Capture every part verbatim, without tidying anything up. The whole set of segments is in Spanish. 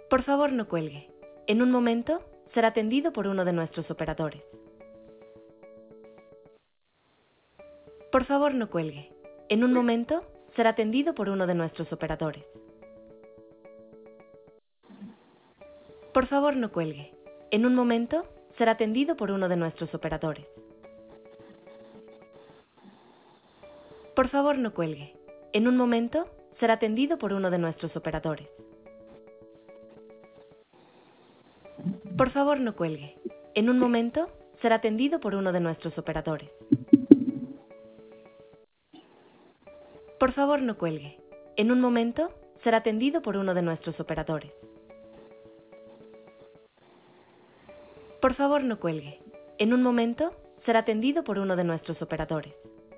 Por favor, no cuelgue. En un momento, será atendido por uno de nuestros operadores. Por favor, no cuelgue. En un momento, será atendido por uno de nuestros operadores. Por favor, no cuelgue. En un momento, será atendido por uno de nuestros operadores. Por favor, no cuelgue. En un momento, será atendido por uno de nuestros operadores. Por favor, no cuelgue. En un momento, será atendido por uno de nuestros operadores. Por favor, no cuelgue. En un momento, será atendido por uno de nuestros operadores. Por favor, no cuelgue. En un momento, será atendido por uno de nuestros operadores.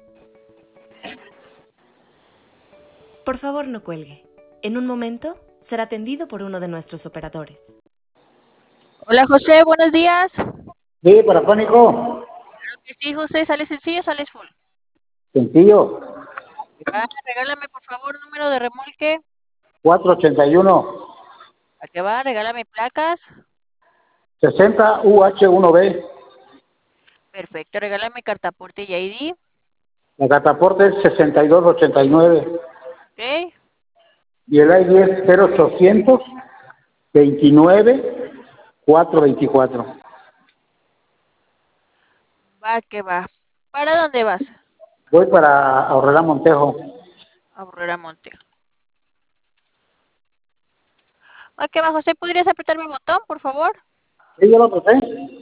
Por favor, no cuelgue. En un momento, será atendido por uno de nuestros operadores. Hola José, buenos días. Sí, parafónico. Claro que sí, José, ¿sales sencillo o sales full? Sencillo. Va, regálame por favor número de remolque. cuatro ochenta y uno. ¿A qué va? Regálame placas. sesenta U H uno B. Perfecto, regálame cartaporte y I D. La cataporte es sesenta y dos ochenta y nueve. Ok. Y el I D es cero ochocientos veintinueve cuatrocientos veinticuatro. Va, que va. ¿Para dónde vas? Voy para Aurrera Montejo. Aurrera Monte. ¿A qué va, José? ¿Podrías apretarme el botón, por favor? Sí, yo lo apreté.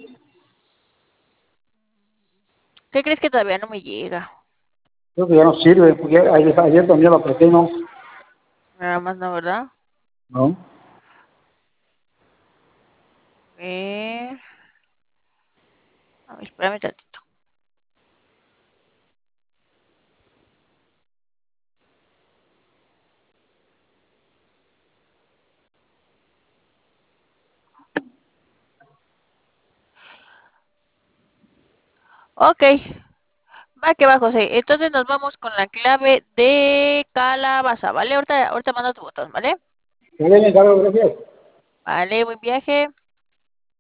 ¿Qué crees que todavía no me llega? Creo que ya no sirve, porque ayer, ayer también lo apreté, ¿no? Nada más no, ¿verdad? ¿No? A ver. A ver, espérame tantito. Ok. Va que va, José. Entonces nos vamos con la clave de calabaza, ¿vale? Ahorita, ahorita mando tu botón, ¿vale? Está bien, Carlos, gracias. Vale, buen viaje.